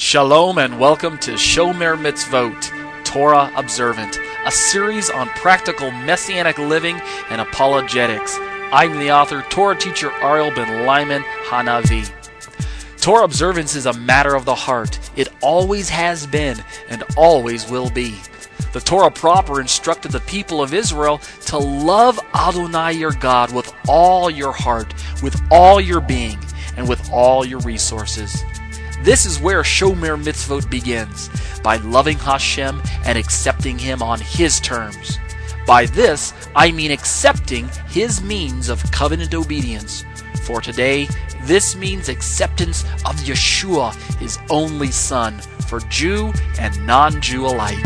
Shalom and welcome to Shomer Mitzvot, Torah Observant, a series on practical Messianic living and apologetics. I'm the author, Torah teacher Ariel ben Lyman Hanavi. Torah observance is a matter of the heart. It always has been and always will be. The Torah proper instructed the people of Israel to love Adonai your God with all your heart, with all your being, and with all your resources. This is where Shomer Mitzvot begins, by loving Hashem and accepting Him on His terms. By this, I mean accepting His means of covenant obedience. For today, this means acceptance of Yeshua, His only Son, for Jew and non-Jew alike.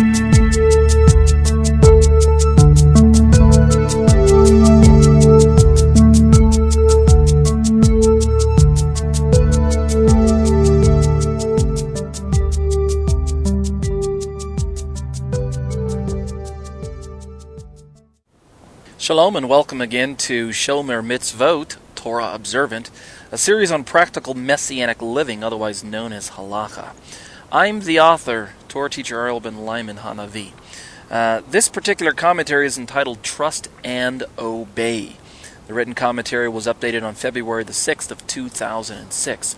Shalom and welcome again to Shomer Mitzvot, Torah Observant, a series on practical Messianic living, otherwise known as Halacha. I'm the author, Torah teacher Ariel ben Lyman Hanavi. This particular commentary is entitled Trust and Obey. The written commentary was updated on February the 6th of 2006.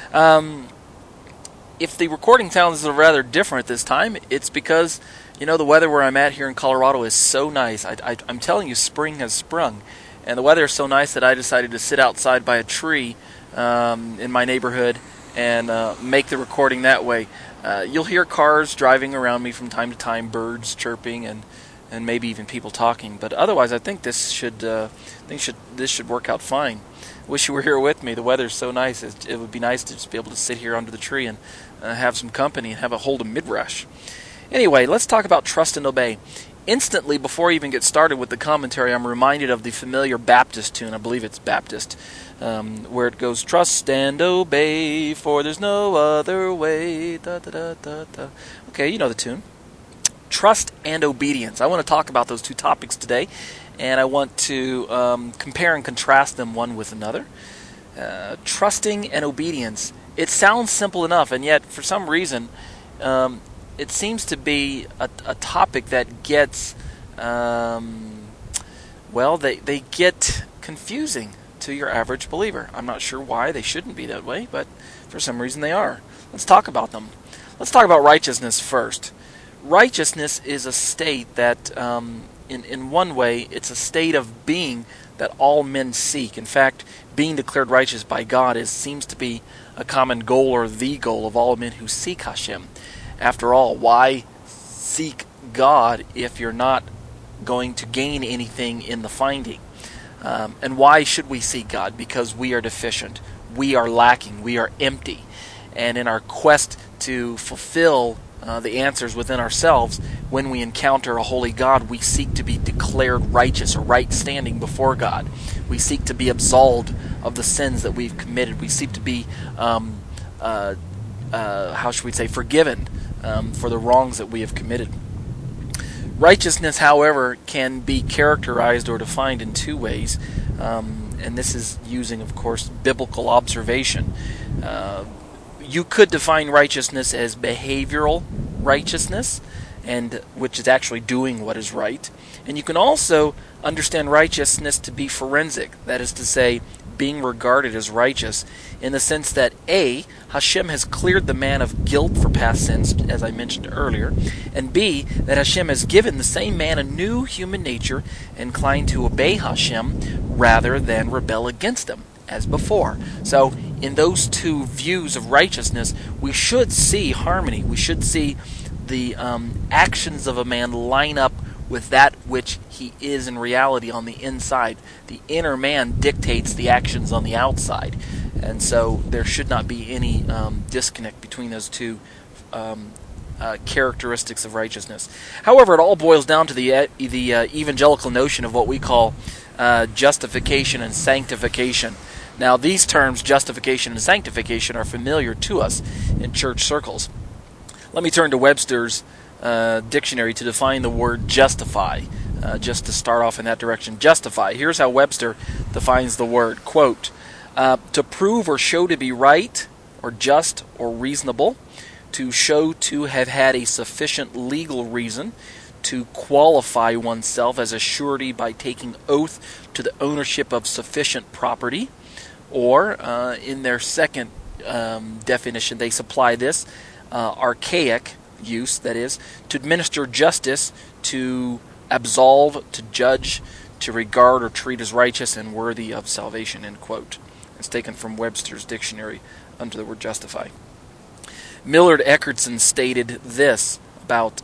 If the recording sounds rather different this time, it's because the weather where I'm at here in Colorado is so nice. I'm telling you, spring has sprung. And the weather is so nice that I decided to sit outside by a tree in my neighborhood and make the recording that way. You'll hear cars driving around me from time to time, birds chirping, and maybe even people talking. But otherwise, I think this should work out fine. Wish you were here with me. The weather's so nice. It would be nice to just be able to sit here under the tree and have some company and have a hold of midrash. Anyway, let's talk about trust and obey. Instantly, before I even get started with the commentary, I'm reminded of the familiar Baptist tune. I believe it's Baptist, where it goes, "Trust and obey, for there's no other way." Da, da, da, da, da. Okay, you know the tune. Trust and obedience. I want to talk about those two topics today, and I want to compare and contrast them one with another. Trusting and obedience. It sounds simple enough, and yet, for some reason, it seems to be a topic that gets, they get confusing to your average believer. I'm not sure why. They shouldn't be that way, but for some reason they are. Let's talk about them. Let's talk about righteousness first. Righteousness is a state that, in one way, it's a state of being that all men seek. In fact, being declared righteous by God seems to be a common goal or the goal of all men who seek Hashem. After all, why seek God if you're not going to gain anything in the finding? And why should we seek God? Because we are deficient. We are lacking. We are empty. And in our quest to fulfill the answers within ourselves, when we encounter a holy God, we seek to be declared righteous or right standing before God. We seek to be absolved of the sins that we've committed. We seek to be, forgiven for the wrongs that we have committed. Righteousness, however, can be characterized or defined in two ways, and this is using, of course, biblical observation. You could define righteousness as behavioral righteousness, and which is actually doing what is right. And you can also understand righteousness to be forensic, that is to say, being regarded as righteous, in the sense that A, Hashem has cleared the man of guilt for past sins, as I mentioned earlier, and B, that Hashem has given the same man a new human nature inclined to obey Hashem rather than rebel against him, as before. So, in those two views of righteousness, we should see harmony. We should see the actions of a man line up with that which he is in reality on the inside. The inner man dictates the actions on the outside. And so there should not be any disconnect between those two characteristics of righteousness. However, it all boils down to the evangelical notion of what we call justification and sanctification. Now, these terms, justification and sanctification, are familiar to us in church circles. Let me turn to Webster's dictionary to define the word justify, just to start off in that direction. Justify. Here's how Webster defines the word. Quote, to prove or show to be right, or just or reasonable, to show to have had a sufficient legal reason, to qualify oneself as a surety by taking oath to the ownership of sufficient property, or in their second definition they supply this archaic use, that is, to administer justice, to absolve, to judge, to regard or treat as righteous and worthy of salvation, end quote. It's taken from Webster's dictionary under the word justify. Millard Eckertson stated this about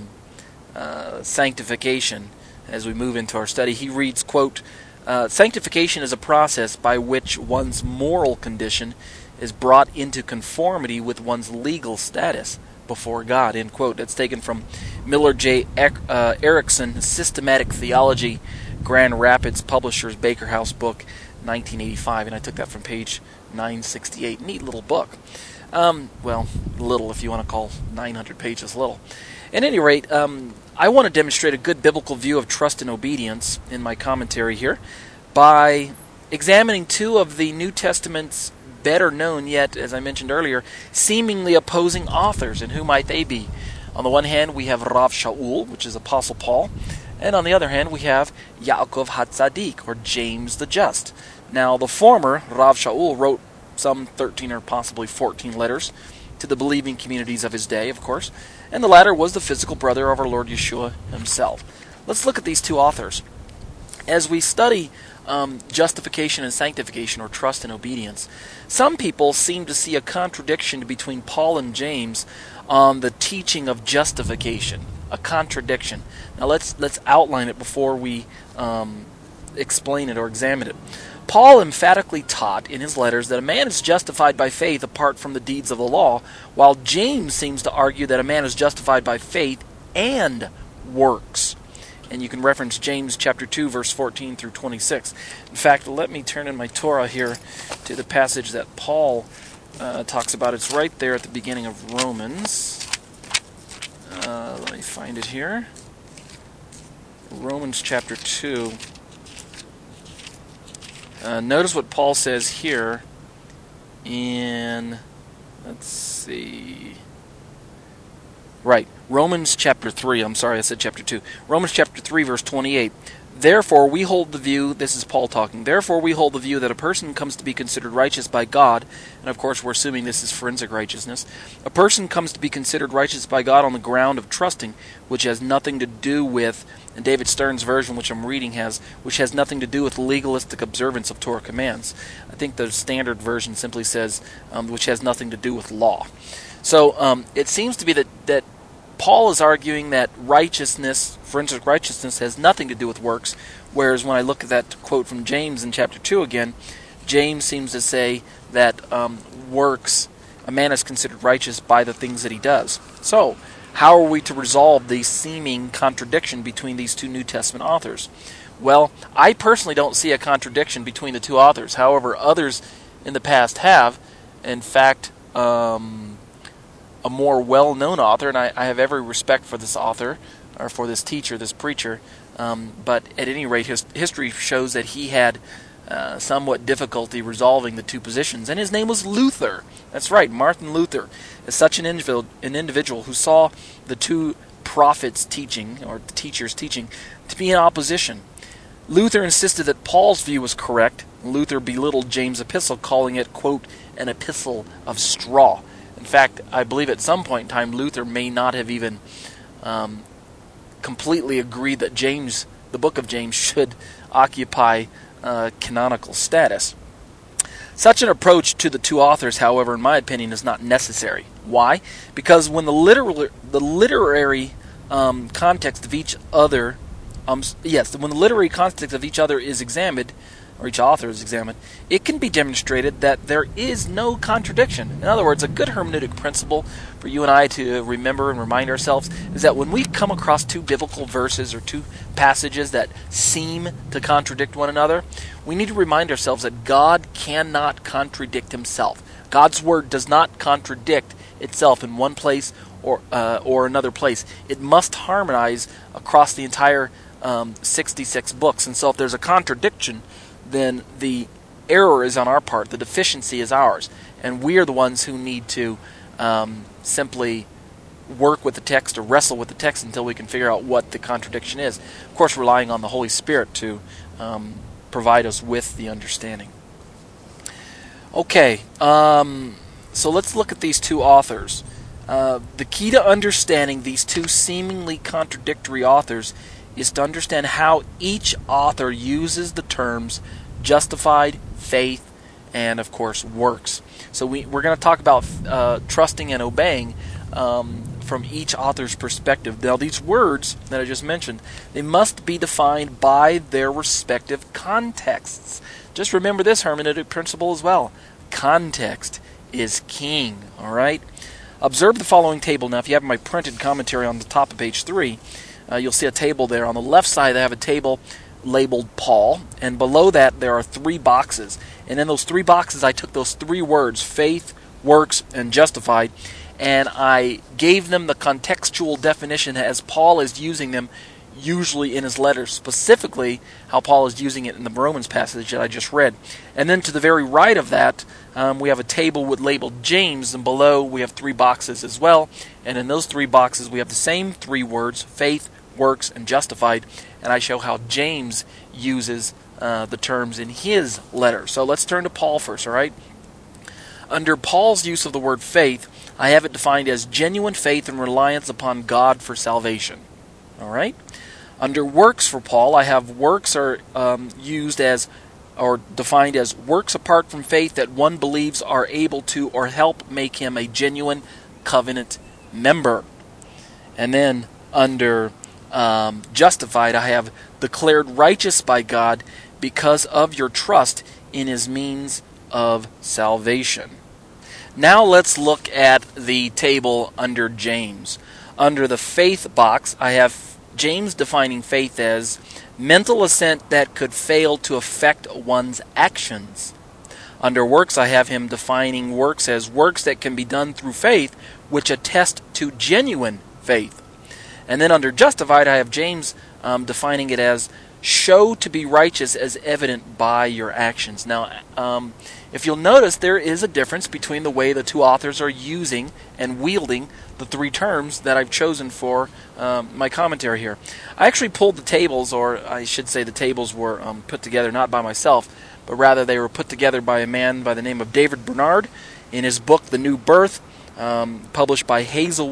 sanctification as we move into our study. He reads, quote, sanctification is a process by which one's moral condition is brought into conformity with one's legal status before God, end quote. That's taken from Millard J. Erickson, Systematic Theology, Grand Rapids Publishers, Baker House book, 1985, and I took that from page 968. Neat little book. Well, little if you want to call 900 pages little. At any rate, I want to demonstrate a good biblical view of trust and obedience in my commentary here by examining two of the New Testament's better known yet, as I mentioned earlier, seemingly opposing authors. And who might they be? On the one hand, we have Rav Shaul, which is Apostle Paul, and on the other hand, we have Yaakov HaTzadik, or James the Just. Now, the former, Rav Shaul, wrote some 13 or possibly 14 letters to the believing communities of his day, of course, and the latter was the physical brother of our Lord Yeshua himself. Let's look at these two authors. As we study justification and sanctification, or trust and obedience, some people seem to see a contradiction between Paul and James on the teaching of justification. A contradiction. Now let's outline it before we explain it or examine it. Paul emphatically taught in his letters that a man is justified by faith apart from the deeds of the law, while James seems to argue that a man is justified by faith and works. And you can reference James chapter 2, verse 14 through 26. In fact, let me turn in my Torah here to the passage that Paul talks about. It's right there at the beginning of Romans. Let me find it here. Romans chapter 2. Notice what Paul says here in, let's see, right, Romans chapter 3, I'm sorry I said chapter 2, Romans chapter 3 verse 28, therefore we hold the view, this is Paul talking, therefore we hold the view that a person comes to be considered righteous by God, and of course we're assuming this is forensic righteousness, a person comes to be considered righteous by God on the ground of trusting, which has nothing to do with, and David Stern's version, which I'm reading, which has nothing to do with legalistic observance of Torah commands. I think the standard version simply says, which has nothing to do with law. So it seems to be that Paul is arguing that righteousness, forensic righteousness, has nothing to do with works, whereas when I look at that quote from James in chapter 2 again, James seems to say that works, a man is considered righteous by the things that he does. So, how are we to resolve the seeming contradiction between these two New Testament authors? Well, I personally don't see a contradiction between the two authors. However, others in the past have. In fact, a more well-known author, and I have every respect for this author, or for this teacher, this preacher, but at any rate, history shows that he had somewhat difficulty resolving the two positions, and his name was Luther. That's right, Martin Luther is such an individual who saw the two prophets teaching, or the teachers teaching, to be in opposition. Luther insisted that Paul's view was correct. Luther belittled James' epistle, calling it, quote, an epistle of straw. In fact, I believe at some point in time Luther may not have even completely agreed that James, the book of James, should occupy canonical status. Such an approach to the two authors, however, in my opinion, is not necessary. Why? Because when the literary context of each other, when the literary context of each other is examined, or each author is examined, it can be demonstrated that there is no contradiction. In other words, a good hermeneutic principle for you and I to remember and remind ourselves is that when we come across two biblical verses or two passages that seem to contradict one another, we need to remind ourselves that God cannot contradict himself. God's word does not contradict itself in one place or another place. It must harmonize across the entire 66 books. And so if there's a contradiction, then the error is on our part, the deficiency is ours. and we are the ones who need to simply work with the text or wrestle with the text until we can figure out what the contradiction is. Of course, relying on the Holy Spirit to provide us with the understanding. Okay, so let's look at these two authors. The key to understanding these two seemingly contradictory authors is to understand how each author uses the terms justified, faith, and, of course, works. So we're going to talk about trusting and obeying from each author's perspective. Now, these words that I just mentioned, they must be defined by their respective contexts. Just remember this hermeneutic principle as well. Context is king, all right? Observe the following table. Now, if you have my printed commentary on the top of page 3, you'll see a table there. On the left side, I have a table labeled Paul, and below that there are 3 boxes. And in those 3 boxes, I took those 3 words, faith, works, and justified, and I gave them the contextual definition as Paul is using them usually in his letters, specifically how Paul is using it in the Romans passage that I just read. And then to the very right of that, we have a table with labeled James, and below we have 3 boxes as well. And in those 3 boxes, we have the same 3 words, faith, works, and justified, and I show how James uses the terms in his letter. So let's turn to Paul first, all right? Under Paul's use of the word faith, I have it defined as genuine faith and reliance upon God for salvation. All right? Under works for Paul, I have works are used as, or defined as works apart from faith that one believes are able to or help make him a genuine covenant member. And then under justified, I have declared righteous by God because of your trust in his means of salvation. Now let's look at the table under James. Under the faith box, I have James defining faith as mental assent that could fail to affect one's actions. Under works, I have him defining works as works that can be done through faith, which attest to genuine faith. And then under justified, I have James defining it as show to be righteous as evident by your actions. Now, if you'll notice, there is a difference between the way the two authors are using and wielding the 3 terms that I've chosen for my commentary here. I actually pulled the tables, or I should say the tables were put together not by myself, but rather they were put together by a man by the name of David Bernard in his book, The New Birth, published in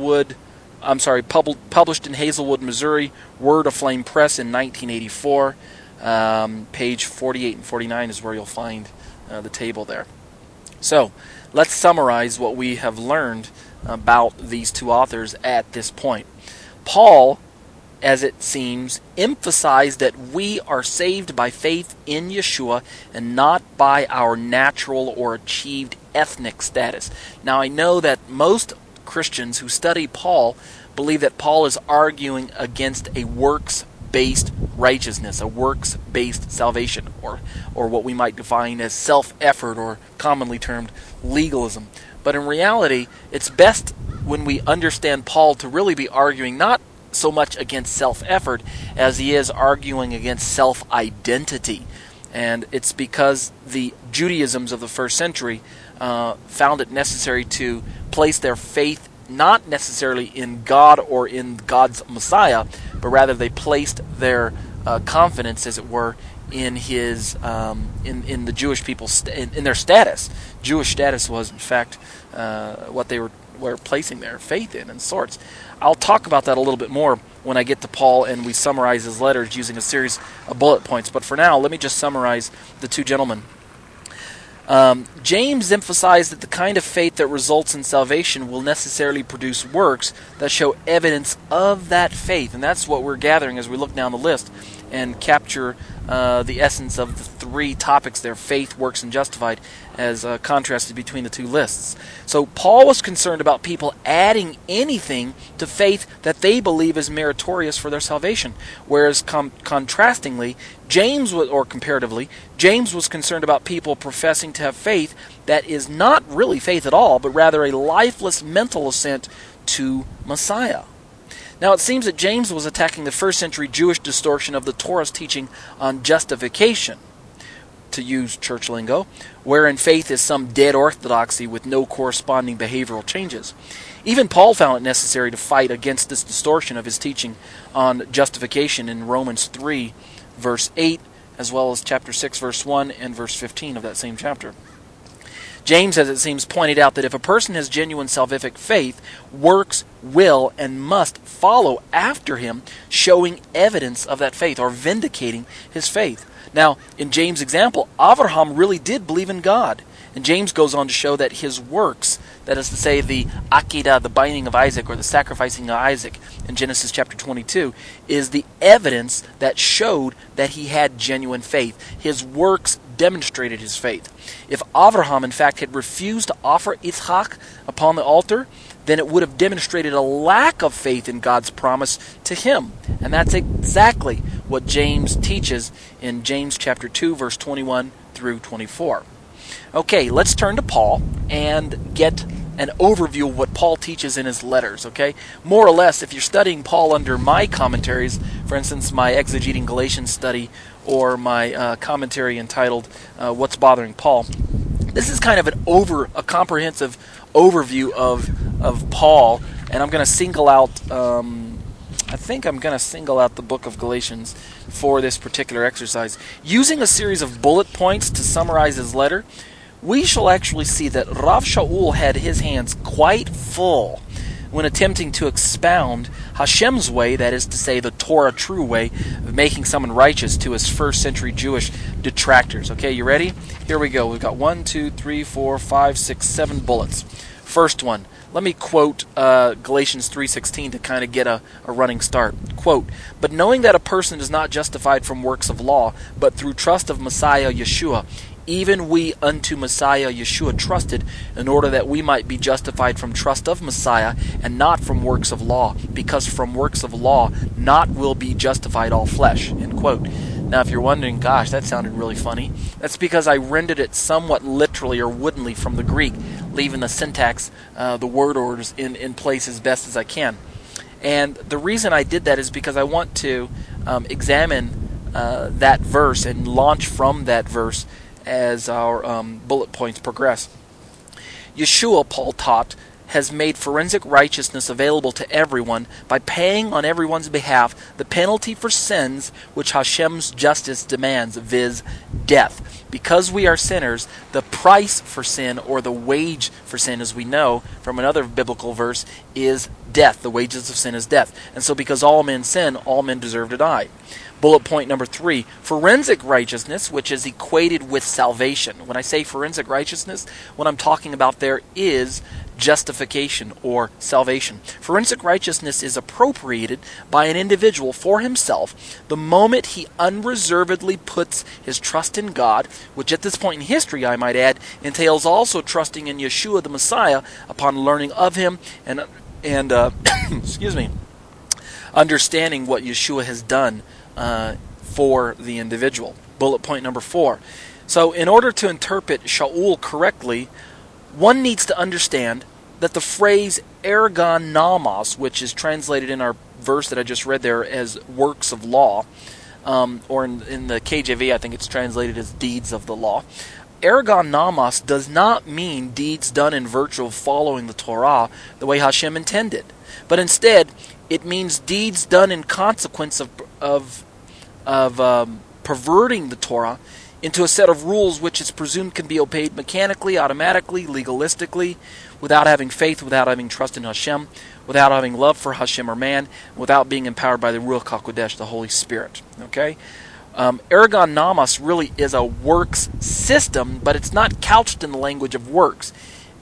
Hazelwood, Missouri, Word Aflame Press in 1984. Page 48 and 49 is where you'll find the table there. So, let's summarize what we have learned about these 2 authors at this point. Paul, as it seems, emphasized that we are saved by faith in Yeshua and not by our natural or achieved ethnic status. Now, I know that most Christians who study Paul believe that Paul is arguing against a works-based righteousness, a works-based salvation, or what we might define as self-effort, or commonly termed legalism. But in reality, it's best when we understand Paul to really be arguing not so much against self-effort as he is arguing against self-identity. And it's because the Judaisms of the first century found it necessary to place their faith not necessarily in God or in God's Messiah, but rather they placed their confidence, as it were, in his in the Jewish people in their status. Jewish status was, in fact, what they were placing their faith in sorts. I'll talk about that a little bit more when I get to Paul and we summarize his letters using a series of bullet points. But for now, let me just summarize the 2 gentlemen. James emphasized that the kind of faith that results in salvation will necessarily produce works that show evidence of that faith. And that's what we're gathering as we look down the list and capture the essence of the 3 topics there, faith, works, and justified, as contrasted between the 2 lists. So Paul was concerned about people adding anything to faith that they believe is meritorious for their salvation, whereas contrastingly, comparatively, James was concerned about people professing to have faith that is not really faith at all, but rather a lifeless mental assent to Messiah. Now, it seems that James was attacking the first century Jewish distortion of the Torah's teaching on justification. to use church lingo, wherein faith is some dead orthodoxy with no corresponding behavioral changes. Even Paul found it necessary to fight against this distortion of his teaching on justification in Romans 3, verse 8, as well as chapter 6, verse 1, and verse 15 of that same chapter. James, as it seems, pointed out that if a person has genuine salvific faith, works will and must follow after him, showing evidence of that faith, or vindicating his faith. Now, in James' example, Abraham really did believe in God. And James goes on to show that his works, that is to say the Akedah, the binding of Isaac, or the sacrificing of Isaac in Genesis chapter 22, is the evidence that showed that he had genuine faith. His works demonstrated his faith. If Abraham, in fact, had refused to offer Yitzchak upon the altar, then it would have demonstrated a lack of faith in God's promise to him. And that's exactly what James teaches in James chapter 2, verse 21 through 24. Okay, let's turn to Paul and get an overview of what Paul teaches in his letters, okay? More or less, if you're studying Paul under my commentaries, for instance, my Exegeting Galatians study or my commentary entitled What's Bothering Paul, this is kind of a comprehensive overview of Paul, and I'm going to single out, I think I'm going to single out the book of Galatians for this particular exercise. Using a series of bullet points to summarize his letter, we shall actually see that Rav Shaul had his hands quite full when attempting to expound Hashem's way, that is to say the Torah true way, of making someone righteous to his first century Jewish detractors. Okay, you ready? Here we go. We've got 1, 2, 3, 4, 5, 6, 7 bullets. First one. Let me quote Galatians 3:16 to kind of get a running start. Quote, "But knowing that a person is not justified from works of law, but through trust of Messiah Yeshua, even we unto Messiah Yeshua trusted, in order that we might be justified from trust of Messiah, and not from works of law, because from works of law not will be justified all flesh." End quote. Now, if you're wondering, gosh, that sounded really funny, that's because I rendered it somewhat literally or woodenly from the Greek, leaving the syntax, the word orders in place as best as I can. And the reason I did that is because I want to examine that verse and launch from that verse as our bullet points progress. Yeshua, Paul taught, has made forensic righteousness available to everyone by paying on everyone's behalf the penalty for sins which Hashem's justice demands, viz. Death. Because we are sinners, the price for sin, or the wage for sin, as we know from another biblical verse, is death. The wages of sin is death. And so because all men sin, all men deserve to die. Bullet point number 3, forensic righteousness, which is equated with salvation. When I say forensic righteousness, what I'm talking about there is justification or salvation. Forensic righteousness is appropriated by an individual for himself the moment he unreservedly puts his trust in God, which at this point in history, I might add, entails also trusting in Yeshua the Messiah upon learning of him and excuse me, understanding what Yeshua has done for the individual. Bullet point number 4. So in order to interpret Shaul correctly, one needs to understand that the phrase ergon nomos, which is translated in our verse that I just read there as works of law, or in the KJV I think it's translated as deeds of the law. Ergon nomos does not mean deeds done in virtue of following the Torah the way Hashem intended, but instead it means deeds done in consequence of perverting the Torah into a set of rules which is presumed can be obeyed mechanically, automatically, legalistically, without having faith, without having trust in Hashem, without having love for Hashem or man, without being empowered by the Ruach HaKodesh, the Holy Spirit. Okay? Ergon nomos really is a works system, but it's not couched in the language of works.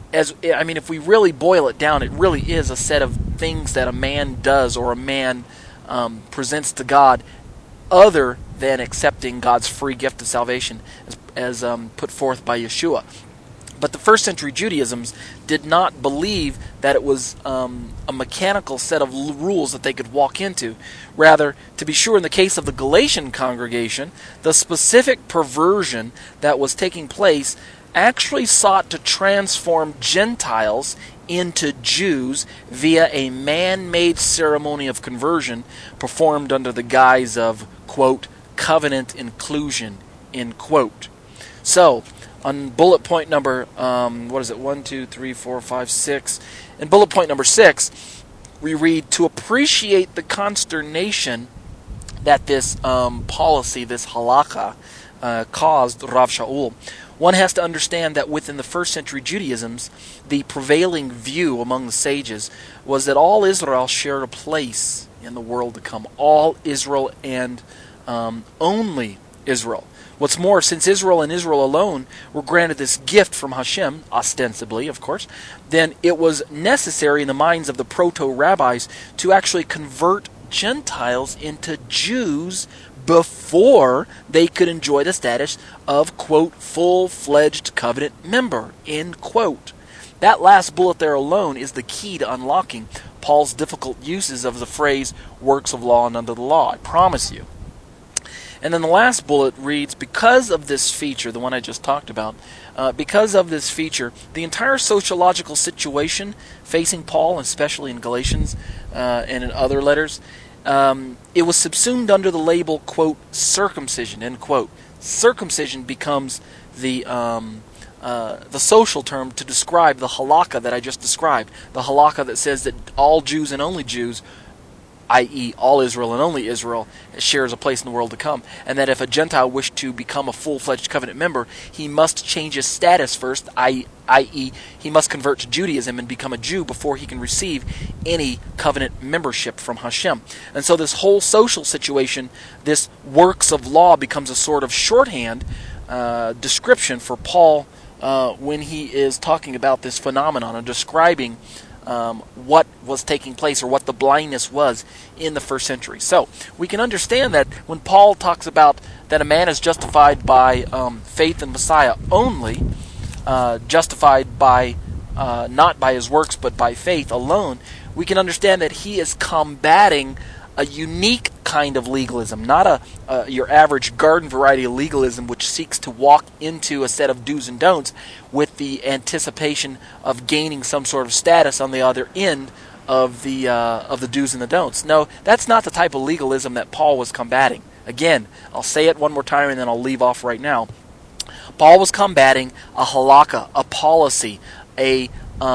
If we really boil it down, it really is a set of things that a man does or a man presents to God other than accepting God's free gift of salvation as put forth by Yeshua. But the first century Judaisms did not believe that it was a mechanical set of rules that they could walk into. Rather, to be sure, in the case of the Galatian congregation, the specific perversion that was taking place actually sought to transform Gentiles into Jews via a man-made ceremony of conversion performed under the guise of, quote, covenant inclusion, end quote. So, on bullet point number, 1, 2, 3, 4, 5, 6. In bullet point number 6, we read, to appreciate the consternation that this policy, this halakha, caused Rav Shaul, one has to understand that within the first century Judaisms, the prevailing view among the sages was that all Israel shared a place in the world to come. All Israel and only Israel. What's more, since Israel and Israel alone were granted this gift from Hashem, ostensibly, of course, then it was necessary in the minds of the proto-rabbis to actually convert Gentiles into Jews before they could enjoy the status of, quote, full-fledged covenant member, end quote. That last bullet there alone is the key to unlocking Paul's difficult uses of the phrase works of law and under the law, I promise you. And then the last bullet reads, because of this feature, the one I just talked about, because of this feature, the entire sociological situation facing Paul, especially in Galatians and in other letters, it was subsumed under the label, quote, circumcision, end quote. Circumcision becomes the social term to describe the halakha that I just described, the halakha that says that all Jews and only Jews, i.e. all Israel and only Israel, shares a place in the world to come, and that if a Gentile wished to become a full-fledged covenant member, he must change his status first, i.e. he must convert to Judaism and become a Jew before he can receive any covenant membership from Hashem. And so this whole social situation, this works of law, becomes a sort of shorthand description for Paul when he is talking about this phenomenon and describing what was taking place, or what the blindness was in the first century. So we can understand that when Paul talks about that a man is justified by faith in Messiah only, justified by not by his works but by faith alone, we can understand that he is combating a unique kind of legalism, not your average garden variety of legalism which seeks to walk into a set of do's and don'ts with the anticipation of gaining some sort of status on the other end of the do's and the don'ts. No, that's not the type of legalism that Paul was combating. Again, I'll say it one more time and then I'll leave off right now. Paul was combating a halakha, a policy, a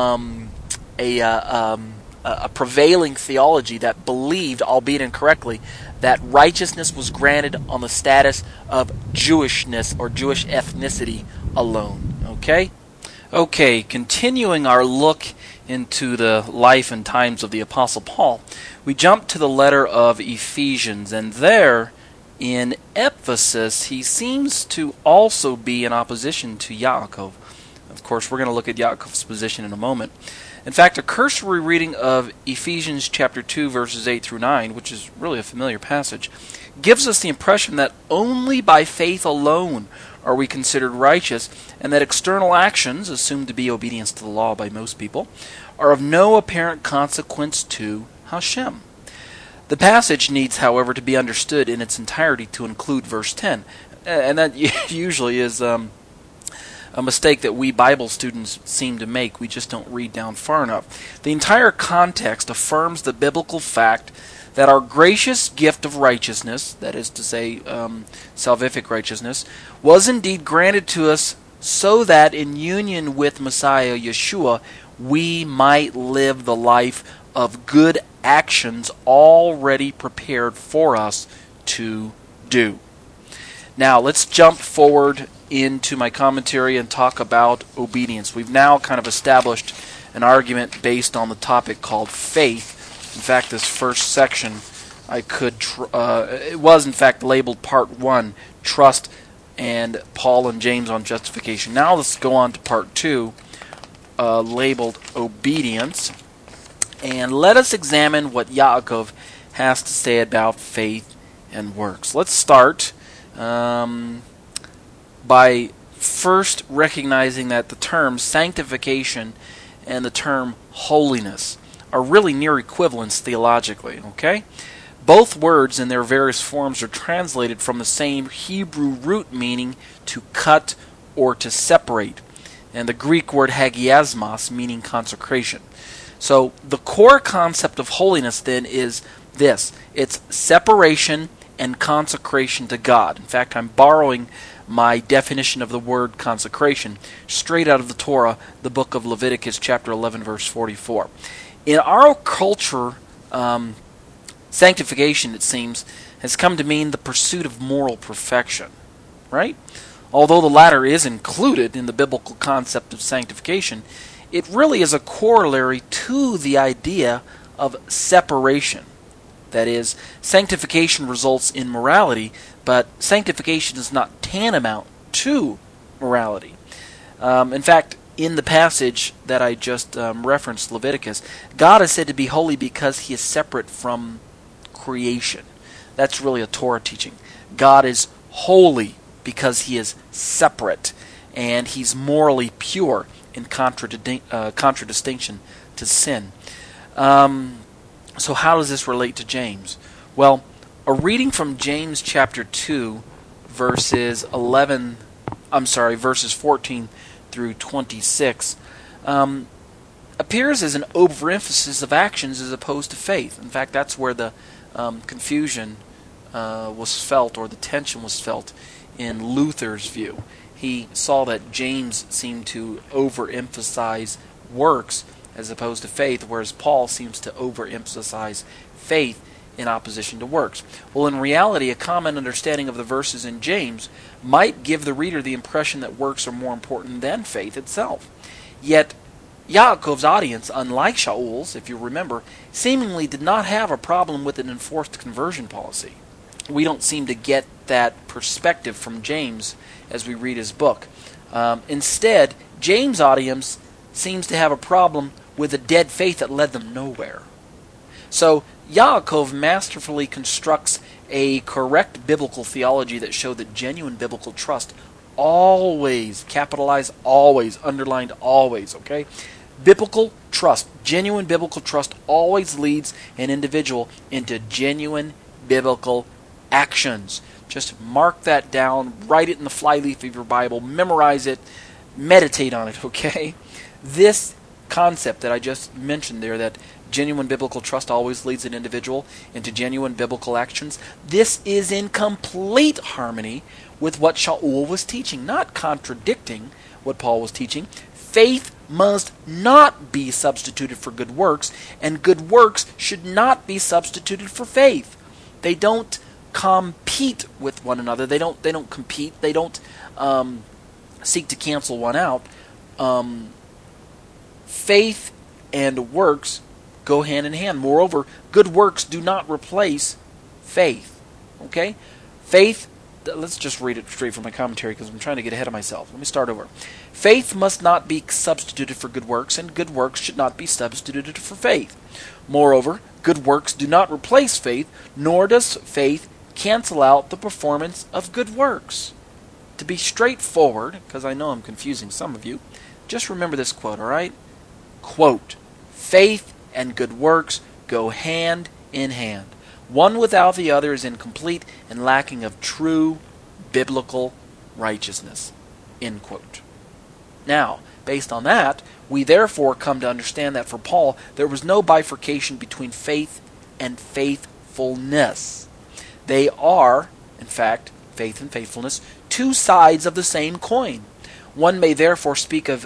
prevailing theology that believed, albeit incorrectly, that righteousness was granted on the status of Jewishness or Jewish ethnicity alone. Okay, continuing our look into the life and times of the Apostle Paul, we jump to the letter of Ephesians, and there in Ephesus he seems to also be in opposition to Yaakov. Of course, we're going to look at Yaakov's position in a moment. In fact, a cursory reading of Ephesians chapter 2, verses 8 through 9, which is really a familiar passage, gives us the impression that only by faith alone are we considered righteous, and that external actions, assumed to be obedience to the law by most people, are of no apparent consequence to Hashem. The passage needs, however, to be understood in its entirety to include verse 10, and that usually is a mistake that we Bible students seem to make. We just don't read down far enough. The entire context affirms the biblical fact that our gracious gift of righteousness, that is to say, salvific righteousness, was indeed granted to us so that in union with Messiah Yeshua, we might live the life of good actions already prepared for us to do. Now, let's jump forward into my commentary and talk about obedience. We've now kind of established an argument based on the topic called faith. In fact, this first section, it was in fact labeled Part 1, Trust, and Paul and James on Justification. Now let's go on to Part 2, labeled Obedience, and let us examine what Yaakov has to say about faith and works. Let's start by first recognizing that the term sanctification and the term holiness are really near equivalents theologically, okay? Both words in their various forms are translated from the same Hebrew root meaning to cut or to separate, and the Greek word hagiasmos meaning consecration. So the core concept of holiness then is this: it's separation and consecration to God. In fact, I'm borrowing my definition of the word consecration straight out of the Torah, the book of Leviticus, chapter 11, verse 44. In our culture, sanctification, it seems, has come to mean the pursuit of moral perfection, right? Although the latter is included in the biblical concept of sanctification, it really is a corollary to the idea of separation. That is, sanctification results in morality, but sanctification is not tantamount to morality. In fact, in the passage that I just referenced, Leviticus, God is said to be holy because he is separate from creation. That's really a Torah teaching. God is holy because he is separate, and he's morally pure in contradistinction to sin. So how does this relate to James? Well, a reading from James chapter 2, verses 14 through 26, appears as an overemphasis of actions as opposed to faith. In fact, that's where the confusion was felt, or the tension was felt in Luther's view. He saw that James seemed to overemphasize works as opposed to faith, whereas Paul seems to overemphasize faith in opposition to works. Well, in reality, a common understanding of the verses in James might give the reader the impression that works are more important than faith itself. Yet, Yaakov's audience, unlike Shaul's, if you remember, seemingly did not have a problem with an enforced conversion policy. We don't seem to get that perspective from James as we read his book. Instead, James' audience seems to have a problem with a dead faith that led them nowhere. So Yaakov masterfully constructs a correct biblical theology that showed that genuine biblical trust always, capitalized always, underlined always, okay? Biblical trust, genuine biblical trust always leads an individual into genuine biblical actions. Just mark that down, write it in the flyleaf of your Bible, memorize it, meditate on it, okay? This concept that I just mentioned there, that genuine biblical trust always leads an individual into genuine biblical actions, this is in complete harmony with what Shaul was teaching, not contradicting what Paul was teaching. Faith must not be substituted for good works, and good works should not be substituted for faith. They don't compete with one another. They don't compete. They don't seek to cancel one out. Faith and works go hand in hand. Moreover, good works do not replace faith. Okay? Faith, let's just read it straight from my commentary because I'm trying to get ahead of myself. Let me start over. Faith must not be substituted for good works, and good works should not be substituted for faith. Moreover, good works do not replace faith, nor does faith cancel out the performance of good works. To be straightforward, because I know I'm confusing some of you, just remember this quote, all right? Quote, faith and good works go hand in hand. One without the other is incomplete and lacking of true biblical righteousness. End quote. Now, based on that, we therefore come to understand that for Paul, there was no bifurcation between faith and faithfulness. They are, in fact, faith and faithfulness, two sides of the same coin. One may therefore speak of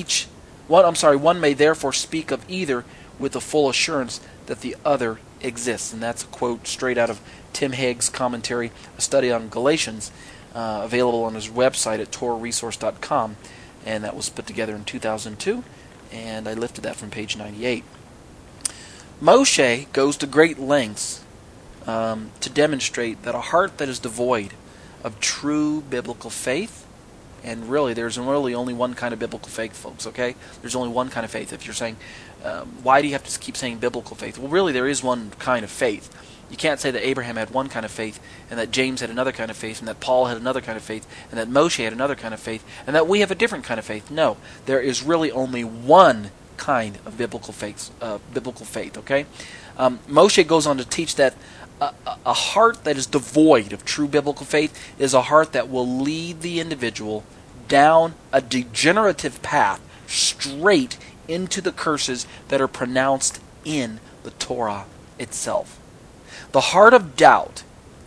either with the full assurance that the other exists. And that's a quote straight out of Tim Hagg's commentary, a study on Galatians, available on his website at torahresource.com. And that was put together in 2002, and I lifted that from page 98. Moshe goes to great lengths to demonstrate that a heart that is devoid of true biblical faith, and really there's really only one kind of biblical faith, folks, okay? There's only one kind of faith. If you're saying, why do you have to keep saying biblical faith? Well, really there is one kind of faith. You can't say that Abraham had one kind of faith, and that James had another kind of faith, and that Paul had another kind of faith, and that Moshe had another kind of faith, and that we have a different kind of faith. No, there is really only one kind of biblical faith. Okay, Moshe goes on to teach that a heart that is devoid of true biblical faith is a heart that will lead the individual down a degenerative path straight into the curses that are pronounced in the Torah itself. The heart of doubt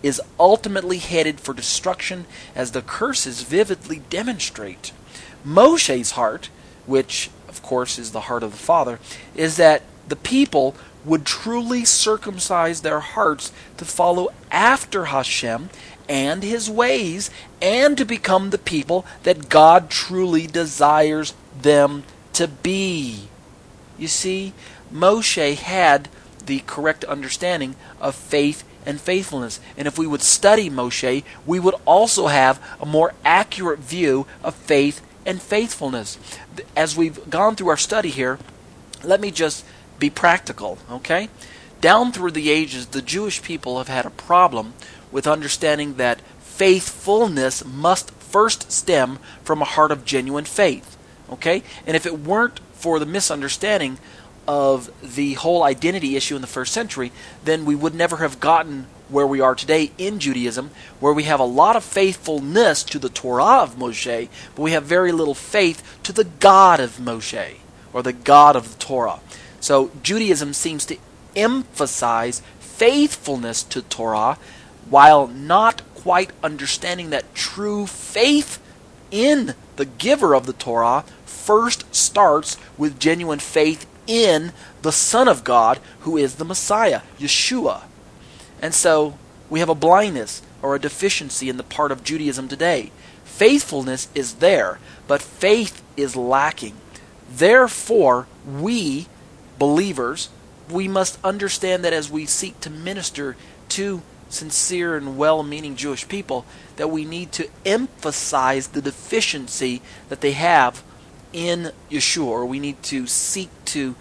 is ultimately headed for destruction, as the curses vividly demonstrate. Moshe's heart, which of course is the heart of the Father, is that the people would truly circumcise their hearts to follow after Hashem and His ways, and to become the people that God truly desires them to be. You see, Moshe had the correct understanding of faith and faithfulness. And if we would study Moshe, we would also have a more accurate view of faith and faithfulness. As we've gone through our study here, let me just be practical, okay? Down through the ages, the Jewish people have had a problem with understanding that faithfulness must first stem from a heart of genuine faith, okay? And if it weren't for the misunderstanding of the whole identity issue in the first century, then we would never have gotten where we are today in Judaism, where we have a lot of faithfulness to the Torah of Moshe, but we have very little faith to the God of Moshe, or the God of the Torah. So Judaism seems to emphasize faithfulness to Torah, while not quite understanding that true faith in the giver of the Torah first starts with genuine faith in the Son of God, who is the Messiah, Yeshua. And so we have a blindness or a deficiency in the part of Judaism today. Faithfulness is there, but faith is lacking. Therefore, we, believers, we must understand that as we seek to minister to sincere and well-meaning Jewish people, that we need to emphasize the deficiency that they have in Yeshua, or we need to seek to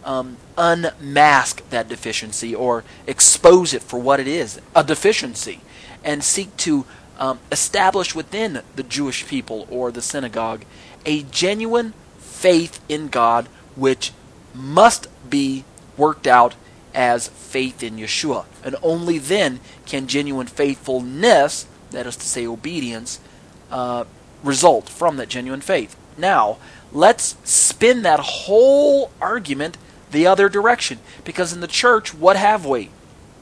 unmask that deficiency or expose it for what it is, a deficiency, and seek to establish within the Jewish people or the synagogue a genuine faith in God, which must be worked out as faith in Yeshua. And only then can genuine faithfulness, that is to say obedience, result from that genuine faith. Now, let's spin that whole argument the other direction. Because in the church, what have we?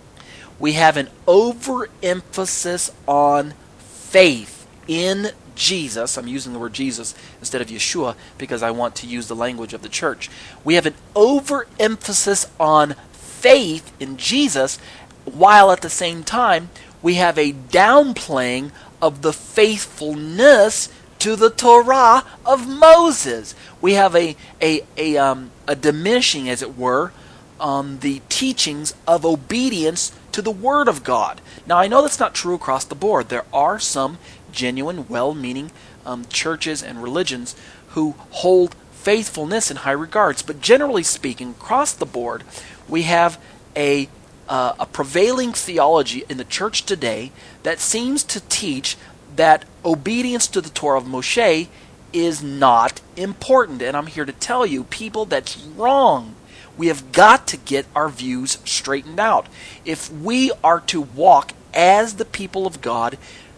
We have an overemphasis on faith in Jesus. I'm using the word Jesus instead of Yeshua because I want to use the language of the church. We have an overemphasis on faith in Jesus, while at the same time we have a downplaying of the faithfulness to the Torah of Moses. We have a diminishing, as it were, on the teachings of obedience to the Word of God. Now, I know that's not true across the board. There are some genuine, well-meaning churches and religions who hold faithfulness in high regards. But generally speaking, across the board, we have a prevailing theology in the church today that seems to teach that obedience to the Torah of Moshe is not important. And I'm here to tell you, people, that's wrong. We have got to get our views straightened out. If we are to walk as the people of God,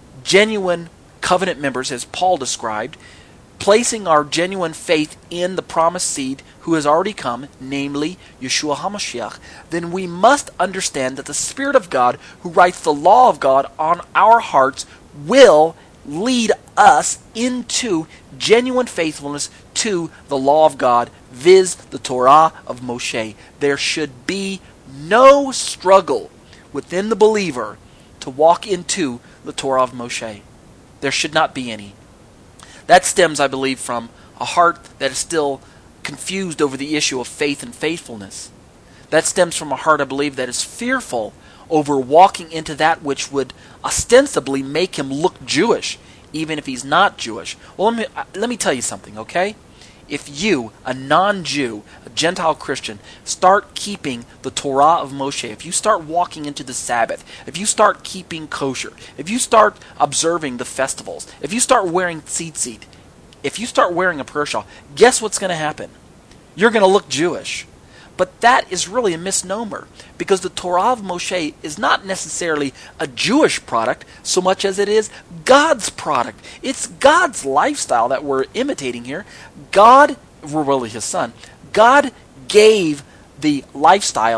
genuine covenant members, as Paul described, placing our genuine faith in the promised seed who has already come, namely Yeshua HaMashiach, then we must understand that the Spirit of God, who writes the law of God on our hearts, will lead us into genuine faithfulness to the law of God, viz. The Torah of Moshe. There should be no struggle within the believer to walk into the Torah of Moshe. There should not be any. That stems, I believe, from a heart that is still confused over the issue of faith and faithfulness. That stems from a heart, I believe, that is fearful over walking into that which would ostensibly make him look Jewish, even if he's not Jewish. Well, let me tell you something, okay? If you, a non-Jew, a Gentile Christian, start keeping the Torah of Moshe, if you start walking into the Sabbath, if you start keeping kosher, if you start observing the festivals, if you start wearing tzitzit, if you start wearing a prayer shawl, guess what's going to happen? You're going to look Jewish. But that is really a misnomer, because the Torah of Moshe is not necessarily a Jewish product so much as it is God's product. It's God's lifestyle that we're imitating here. God, really His Son, God gave the lifestyle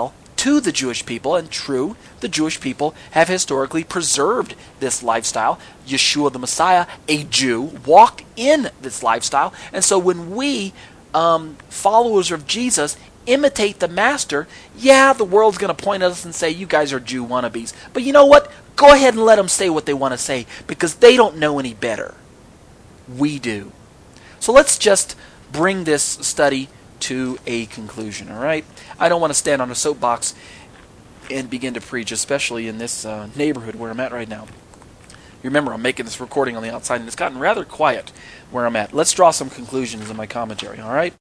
to the Jewish people. And true, the Jewish people have historically preserved this lifestyle. Yeshua the Messiah, a Jew, walked in this lifestyle. And so when we, followers of Jesus, imitate the Master, yeah, the world's going to point at us and say, you guys are Jew wannabes. But you know what? Go ahead and let them say what they want to say, because they don't know any better. We do. So let's just bring this study to a conclusion, all right? I don't want to stand on a soapbox and begin to preach, especially in this neighborhood where I'm at right now. You remember, I'm making this recording on the outside, and it's gotten rather quiet where I'm at. Let's draw some conclusions in my commentary, all right?